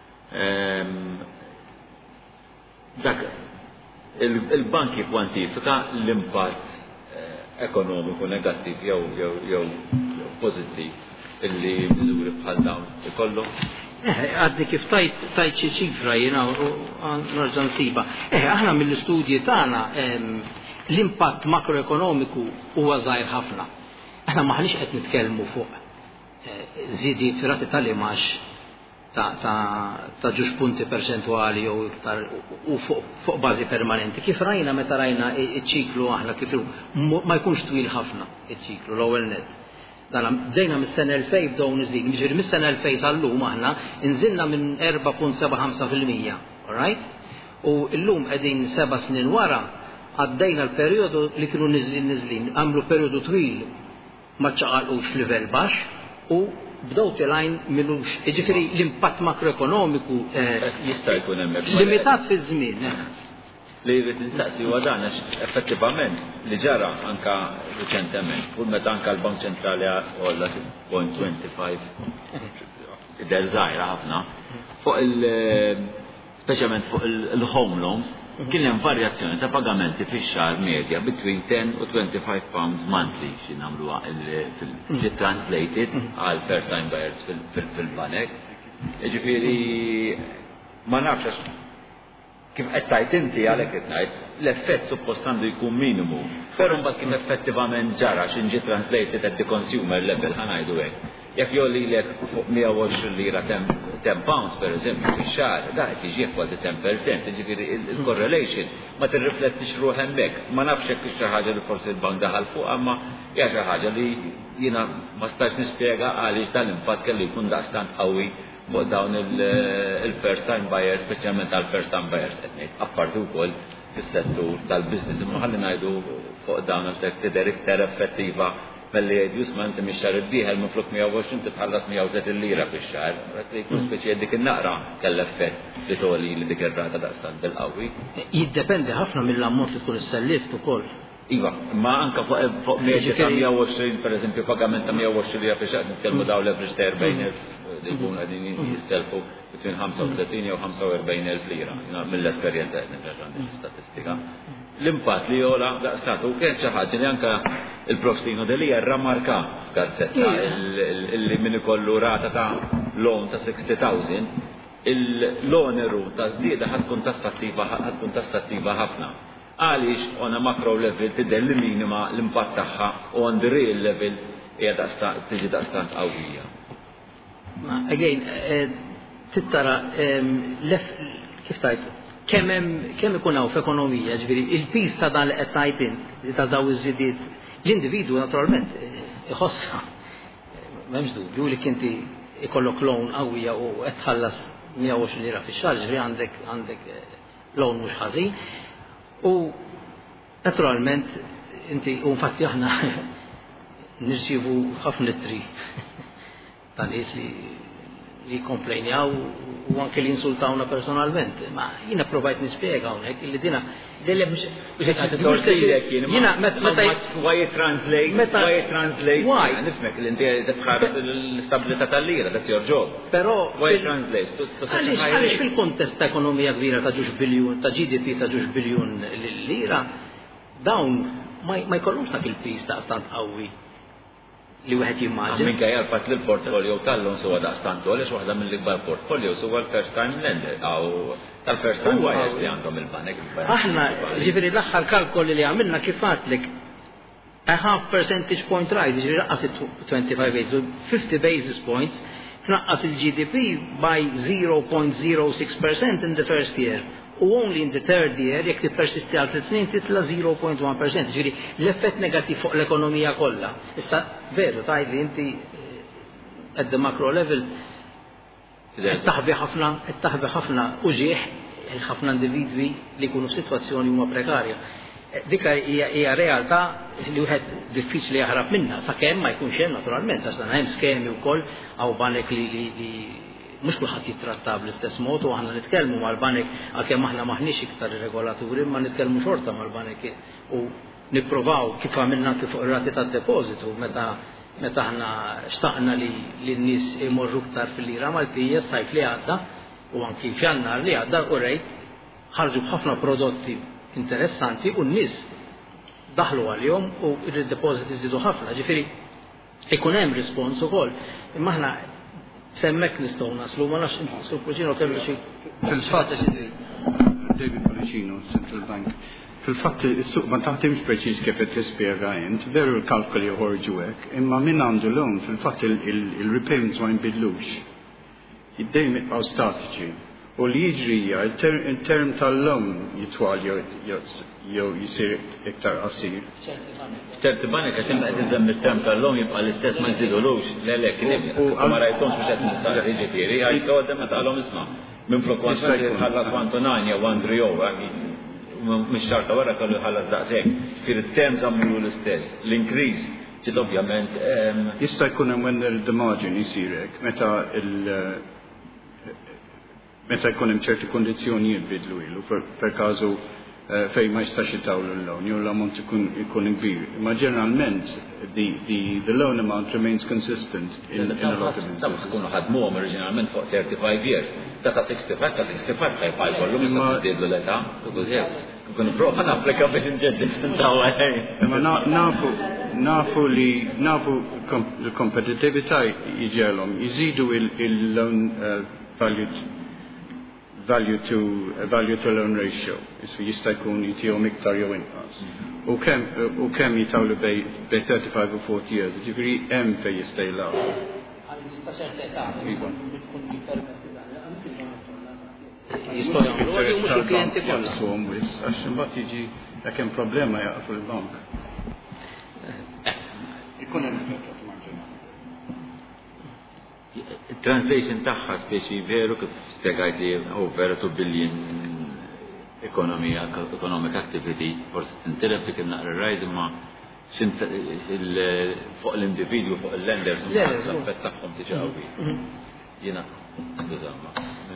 Dak il-bank jikkwantifika l-impatt ekonomiku negattiv jew pożittiv illi miżuri bħal dawn ikollhom. Għaddi kif tajt xi ċifra jiena nerġa' nsiba. Aħna mill-istudji tagħna l-impatt makroekonomiku huwa żgħir ħafna. Aħna maħniex qed nitkellmu fuq żidiet rati tal-imax ta' ġux punti perċentwali jew iktar u fuq bażi permanenti. Kif rajna meta rajna iċ-ċiklu aħna kif ma jkunx twil ħafna iċ-ċiklu l-ewwel net. Bdejna mis-sena 2000 bdew niżid, jiġifieri mis-sena 2000 sal-lum aħna inżilna minn 4.75%, alright? U llum qegħdin 7 snin wara għaddejna l-perjodu li kienu niżlin, għamlu perjodu twil ma ċaqalqux f'livell baxx u bdew tilajn milux, jiġifieri l-impatt makroekonomiku jista' jkun hemmhekk limitat fi żmien. Li jrid nistaqsi huwa dan għax effettivament li ġara anke riċentement, kull meta anke l-Bank Ċentrali għolla 0.25 idher żgħira ħafna fuq speċjalment fuq il-home loans kien hemm varjazzjoni ta' pagamenti fix-xahar medja between 10 u 25 pounds monthly xi nagħmluha ġiet translated għal first time buyers fil-banek. Jiġifieri ma nafx kif qed tajt inti għalhekk qed ngħid l-effett suppost għandu jkun minimu. Però mbagħad kif effettivament ġara x'inġi translated at the consumer level ħanajdu hekk. Jekk jolilek fuq 120 lira 10 pounds pereżempju fix-xahar, da qed jiġi kważi 10%, jiġifieri il-correlation ma tirriflettix ruħ hemmhekk. Ma nafx hekk xi ħaġa li forsi l-bank daħal fuq, imma hija xi ħaġa li jiena ma stax nispjega għaliex tal-impatt kellu jkun daqstant qawwi fuq dawn il-first time buyers, speċjalment tal-first time buyers qed ngħid, apparti wkoll fis-settur tal-business. Imma ħalli ngħidu fuq dawn għax tidher iktar effettiva milli jgħidu jisma' inti mix-xahar iddieħel minflok 120 titħallas 130 lira fix-xahar. Rak li jkun speċi dik in-naqra kellha effett li toli li dik ir-rata daqstant bil-qawwi. Jiddependi ħafna mill-ammont li tkun issellift ukoll. Iva, ma anke fuq media ta' 120 pereżempju pagament ta' 120 lira fix-xahar nitkellmu dawn l-average ta' 40,000 li jkunu qegħdin jistelfu between 35 jew 45,000 lira. Mill-esperjenza qed nirreġgħandi l-istatistika. L-impatt li jola daqstatu kien xi ħaġa li anke il-Profstino Delija rramarka f'gazzetta illi min ikollu rata ta' loan ta' 60,000 il-loaneru ta' żdieda ħatkun tastattiva ħafna. Għaliex on a macro level tidher li minima l-impatt tagħha u on the real level hija tiġi daqstant qawwija. Again, tittara kif tajt kemm ikun hawn f'ekonomija, ġifieri il-piż ta' dan li qed tajtin ta' daw iż-żidiet l-individwu naturalment iħossha. M'hemmx dubju li inti ikollok loan qawwija u qed tħallas 120 lira fix-xahar, ġifieri għandek loan mhux ħażin. U naturalment inti u infatti aħna nirċievu ħafna ittri ta' nies li jikkomplejnjaw u anke li insultawna personalment. Ma jiena provajt nispjega hawnhekk illi dina jiena why translate nifmek li inti tħares l-istabilità tal-lira, that's your job. Però why translate? Għaliex fil-kontest ta' ekonomija kbira ta' ġux biljun ta' GDP ta' ġux biljun lira dawn ma jkollhomx dak il-piż ta' stant qawwi li wieħed jimmaġin. Minka jarfat li l-portfolio tal-lon suwa daqstant għaliex waħda mill-ikbar portfolio suwa l-first time lender aw tal-first time buyers li għandhom il-banek. Aħna ġifieri l-aħħar kalkoli li għamilna kif għadlek a half percentage point rise, ġifieri raqqas 25 basis, 50 basis points, tnaqqas il-GDP by 0.06% in the first year. U only in the third year, jekk tippersisti għal 3 snin titla 0.1%. Ġifieri l-effett negattiv fuq l-ekonomija kollha. Issa veru tajt li inti at the macro level qed taħbi ħafna uġieħ ħafna individwi li jkunu f'sitwazzjoni huma prekarja. Dika hija realtà li wieħed diffiċli jaħrab minnha sakemm ma jkunx hemm naturalment għax dan hemm skemi wkoll aw banek li mux kulħadd jittratta bl-istess mod u aħna nitkellmu mal-banek għalkemm aħna maħniex iktar regolaturi ma nitkellmu xorta mal-banek u nippruvaw kif għamilna kif rati tad-depożitu meta aħna xtaqna li n-nies imorru iktar fil-lira Maltija sajf li għadda u anki f'jannar li għadda u rejt ħarġu b'ħafna prodotti interessanti u n-nies daħlu għal-jom u il-depożiti żidu ħafna. Ġifieri ikun hemm rispons ukoll. Imma aħna semmek nistgħu naslu ma nafx inħassu Policino kellu xi fil-fatt David Policino, Central Bank. Fil-fatt is-suq ma taħdimx preċiż kif qed tispjega int, veru l-kalkoli joħorġu hekk, imma min għandu loan fil-fatt il-repayments ma jinbidlux. Id-dejjem ibqgħu statiċi. U li jiġri hija il-term tal-loan jitwal jew jisir iktar qasir. ċerti banek għax qed iżemm it-term tal-loan jibqa' l-istess ma jżidulux l-elek ma rajthomx biex qed nisar jiġifieri għajsodem meta għalhom isma' minn flok ħallas 1 jew 1 euro mhix xarta wara kellu jħallas daqshekk. Fil-terms għamlu l-istess. L-increase ġiet ovvjament jista' jkun hemm when the margin isir hekk meta jkun hemm ċerti kondizzjonijiet bidlu ilu per każu fejn ma jistax jitawlu l-loan, jew l-ammont ikun kbir. Ma ġeneralment the loan amount remains consistent in a lot of instances. Kunu ħadmuhom oriġinalment fuq 35 years. Ta' 65 ħajfaj kollu minn tiżdiedlu l-età. Kunu prova napplika biex inġeddid imma nafu l-kompetitività jiġelhom jiżidu il-loan value to loan ratio. Issu jista' jkun jitihom iktar jew inqas. U kemm jitawlu bej 35 u 40 years, ġifieri hemm fejn jista' jilgħab. Jistgħu jagħmlu mhux il-klijenti kollha. Għax imbagħad jiġi jekk hemm problema jaqfu l-bank. Ikun hemm translation tagħha speċi veru kif spjegajt li over 2 billion economic activity forsi tintilef dik il-naqra rise imma fuq l-individwu fuq il-lenders l-effett tagħhom diġà qawwi. Jiena skuża ma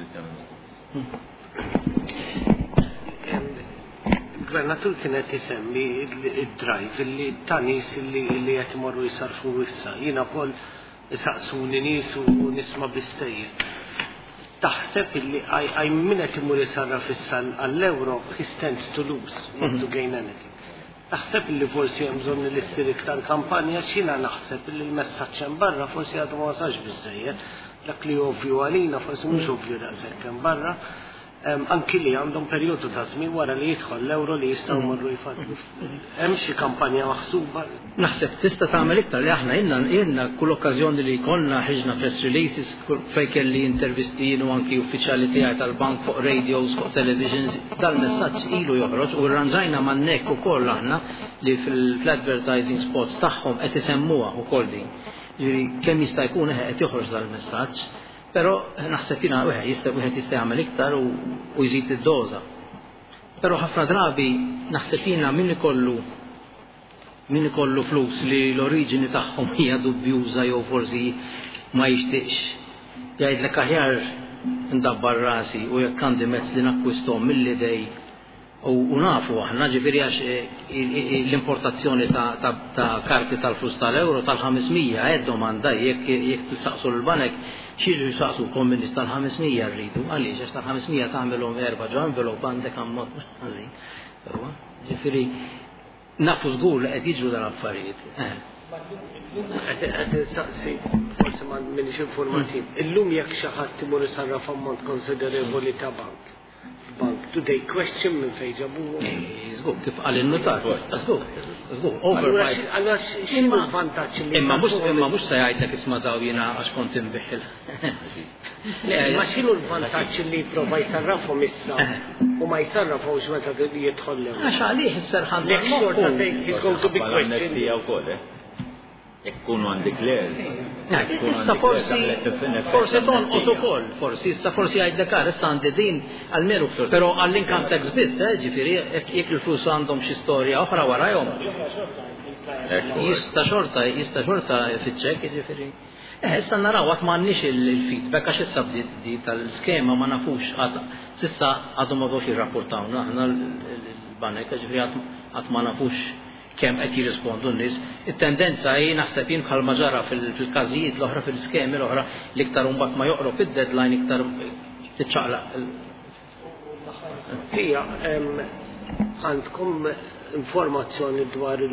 Gvernatur kienet jisemmi id-drive li ta' nies li qed imorru jsarfu issa. Jiena wkoll saqsuni nies u nisma' bistejjed. Taħseb illi min qed imur jisarraf issa għall-euro he stands to lose, not to gain anything. Taħseb illi forsi hemm bżonn li ssir iktar kampanja x'jiena naħseb illi l-messaġġ hemm barra forsi għadu ma wasalx biżejjed. Dak li ovvju għalina forsi mhux ovvju daqshekk hemm barra. anki li għandhom perjodu ta' żmien wara li jidħol l-euro li jistgħu marru jfadlu. Hemm xi kampanja maħsuba. Naħseb tista' tagħmel iktar li aħna jenna kull okkażjoni li jkollna ħiġna press releases fejn kelli intervisti u anki uffiċjali tiegħi tal-bank fuq radios, fuq televisions, dal-messaġġ ilu joħroġ u rranġajna man-nek ukoll aħna li fil-advertising spots tagħhom qed isemmuha ukoll din. Ġifieri kemm jista' jkun qed joħroġ dal-messaġġ. Pero naħseb jiena wieħed jista' jagħmel iktar u jżid id-doża. Però ħafna drabi naħseb jiena min ikollu flus li l-oriġini tagħhom hija dubjuża jew forsi ma jixtieqx jgħidlek aħjar ndabbar rasi u jekk għandi mezz li nakkwisthom mill-idej u nafu aħna ġifieri għax l-importazzjoni ta' karti tal-flus tal-euro tal-500 qed domanda jekk tistaqsu l-banek xilu jisaqsukom minn tal-500 rridu, għaliex għax tal-500 tagħmelhom 4 ġo envelop għandek ammont ħażin. Ġifieri nafu żgur li qed jiġru dal-affarijiet. Qed insaqsi forsi ma minix informattiv. Illum jekk xi ħadd imur isarraf ammont konsiderevoli ta' bank. Do they question minn fejn ġabuhom? Żgur kif qal in-notar. Żgur. Allura x'inhu l-vantaġġ li imma mhux se jgħidlek isma' daw jiena għax kont inbiħħel. Ma x'inhu l-vantaġġ li jipprova jsarrafhom issa u ma jsarrafhomx meta jidħol l-euro? Għax għalih isserħan Ekkunu għandik l-er. Issa forsi tonqos ukoll, issa forsi jgħidlek issa għandi din għall-meru, però għall-income tax biss, ġifieri jekk il-flus għandhom xi storja oħra warahom. Jista' xorta fiċ-ċekk, ġifieri. Issa naraw qatt m'għandniex il-feedback għax issa bdiet tal-skema ma nafux s'issa għadhom ma bdewx jirrapportawna aħna l-banek, ġifieri qatt ma nafux kemm qed jirrispondu n-nies. It-tendenza hi naħseb jien bħalma ġara fil-każijiet l-oħra fil-skemi l-oħra l-iktar mbagħad ma joqrob id-deadline iktar tiċċaqlaq. Fija għandkom informazzjoni dwar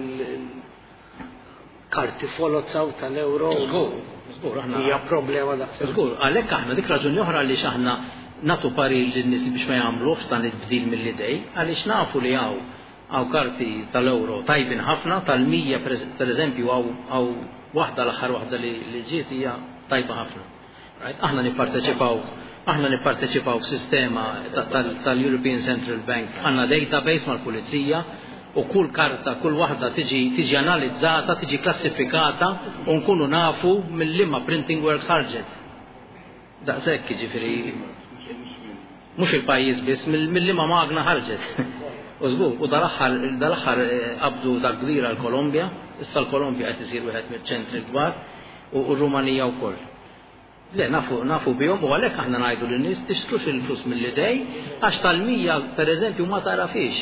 il-karti folozzaw tal-euro? Żgur aħna hija problema daqshekk. Żgur, għalhekk aħna dik raġuni oħra li aħna nagħtu parir lin-nies biex ma jagħmluhx dan il-bdil mill-idej għaliex nafu li għaw karti tal-euro tajbin ħafna, tal-100 per eżempju għaw waħda l-aħħar waħda li ġiet hija tajba ħafna. Aħna nipparteċipaw f'sistema tal-European Central Bank, għandna database mal-pulizija u kull karta, kull waħda tiġi analizzata, tiġi klassifikata u nkunu nafu mill-liema printing works ħarġet. Daqshekk jiġifieri mhux il-pajjiż biss mill-liema magna ħarġet. Użgur, u dal-aħħar qabdu ta' kbira l-Kolombja, issa l-Kolombja qed isir wieħed mill-ċentri kbar u r-Rumanija wkoll. Le nafu bihom u għalhekk aħna ngħidu lin-nies tixtrux il-flus mill-idej għax tal-100 pereżempju ma tarafix.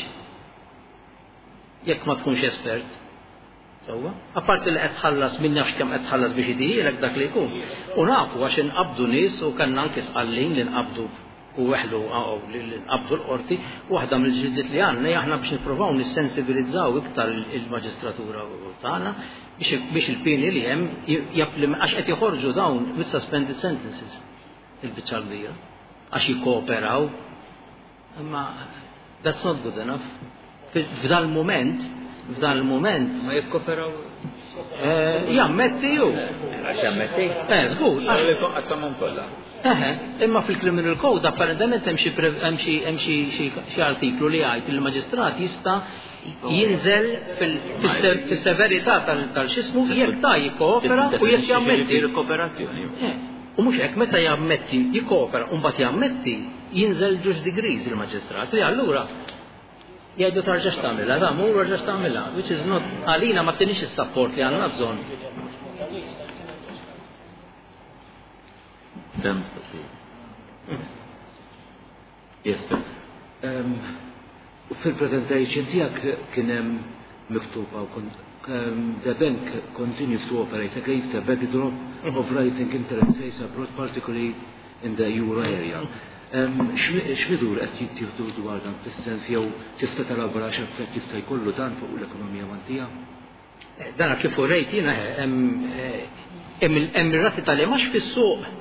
Jekk ma tkunx espert. Sewwa, apparti li qed tħallas minn nafx kemm qed tħallas biex idihilek dak li jkun. U nafu għax inqabdu nies u kellna anke sqallin li nqabdu u weħlu li nqabdu l-qorti, waħda mill-ġridiet li għandna aħna biex nippruvaw nissensibilizzaw iktar il-maġistratura tagħna biex il-pieni li hemm għax qed joħorġu dawn with suspended sentences il-biċċa kbira għax jikkooperaw. Imma that's not good enough. F'dan il-mument ma jikkooperaw. Jammetti ju. Għax jammetti? Żgur. Għattamhom kollha. Imma fil-Criminal Code apparentement hemm xi artiklu li jgħid il-maġistrat jista' jinżel fis-severità tal-xismu jekk ta' jikkoopera u jekk jammetti. Kooperazzjoni. U mhux hekk meta jammetti jikkoopera u mbagħad jammetti jinżel ġuż degrees il-maġistrat. Allura jgħidu tarġax tagħmilha, tagħmlu tarġax tagħmilha, which is not għalina ma tinix is-support li għandna bżonn. Fil-presentation tiegħek kien hemm miktuba the bank continues to operate against a backdrop of rising interest rates abroad, particularly in the euro area. X'miżur qed jittieħdu dwar dan fis-sens jew tista' talabora x'effett jista' jkollu dan fuq l-ekonomija Maltija? Dan kif urejt jiena hemm ir-rati tal-imax fis-suq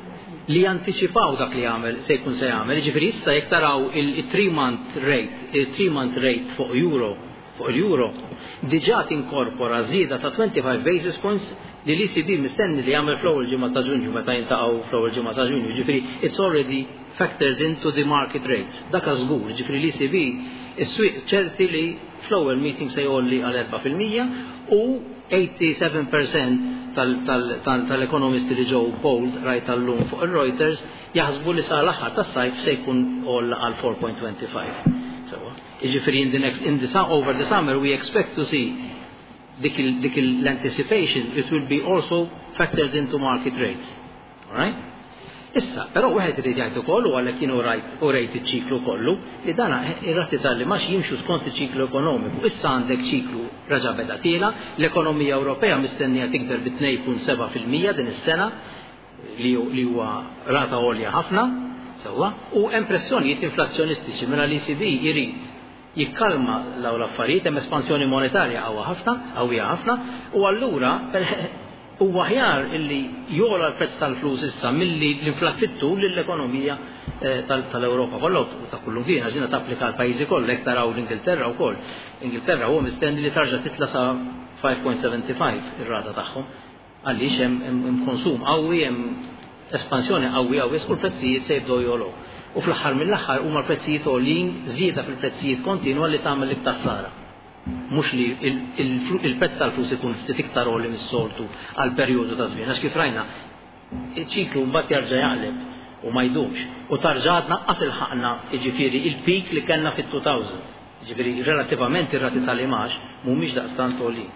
li jantiċipaw dak li jagħmel se jkun se jagħmel. Ġifieri issa jekk taraw il-3-month rate fuq l-euro diġà tinkorpora żieda ta' 25 basis points li l-ECB mistenni li jagħmel fl-ewwel ġimgħa ta' Ġunju meta jintaqgħu fl-ewwel ġimgħa ta' Ġunju. Ġifieri it's already factored into the market rates. Dak żgur, ġifieri l-ECB is-swieq ċerti li fl-ewwel meeting se jolli għal 4% u 87% tal-ekonomisti li ġew polled rajt tal-lum fuq il-Reuters jaħsbu li sa l-aħħar tas-sajf se jkun olla għal 4.25. Jiġifieri over the summer we expect to see dik l-anticipation, it will be also factored into market rates. All right? Issa, però wieħed irid jgħid ukoll u għalhekk kienu rejt iċ-ċiklu kollu li dan ir-rati tal-limax jimxu skont iċ-ċiklu ekonomiku. Issa għandek ċiklu raġa' beda tiela, l-ekonomija Ewropea mistennija tikber bi 2.7% din is-sena li huwa rata għolja ħafna, sewwa, u hemm pressjonijiet inflazzjonistiċi minn l-ECB jrid jikkalma l-affarijiet, hemm espansjoni monetarja qawwija ħafna u allura huwa aħjar illi jola l-prezz tal-flus issa milli l-inflazzittu lill-ekonomija tal-Ewropa kollha ta' kullu kien għażina tapplika l-pajjiżi kollha hekk taraw l-Ingilterra wkoll. Ingilterra huwa mistenni li tarġa' titla' sa 5.75 ir-rata tagħhom għaliex hemm konsum qawwi, hemm espansjoni qawwija u l-prezzijiet se jibdew jogħlu. U fl-aħħar mill-aħħar huma l-prezzijiet għolin żieda fil-prezzijiet kontinwa li tagħmel iktar sara. Mhux li il-prezz tal-flus ikun ftit iktar għoli mis-soltu għal perjodu ta' żmien. Għax kif rajna iċ-ċiklu mbagħad jerġa' jaqleb u ma jdumx. U tarġa' naqqas ilħaqna jiġifieri il-peak li kellna fit-2000. Jiġifieri relattivament ir-rati tal-imax mhumiex daqstant għolin.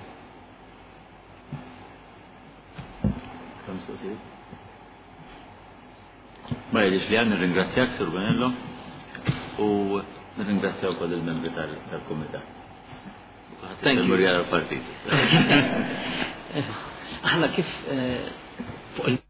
Ma jidhirx li għan nirringrazzjak Sur Bonello u nirringrazzjaw kol il-membri tal-Kumitat. Thank you. Il-Murjar Partit. Aħna kif fuq